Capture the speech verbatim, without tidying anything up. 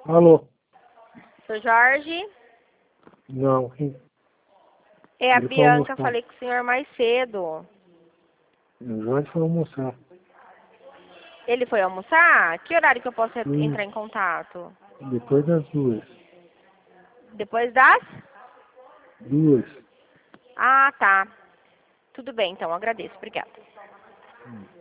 Alô? Seu Jorge? Não, quem? É a Ele foi Bianca, almoçar. falei com o senhor mais cedo. O Jorge foi almoçar. Ele foi almoçar? Que horário que eu posso Sim. entrar em contato? Depois das duas. Depois das? Duas. Ah, tá. Tudo bem, então, agradeço. Obrigada. Hum.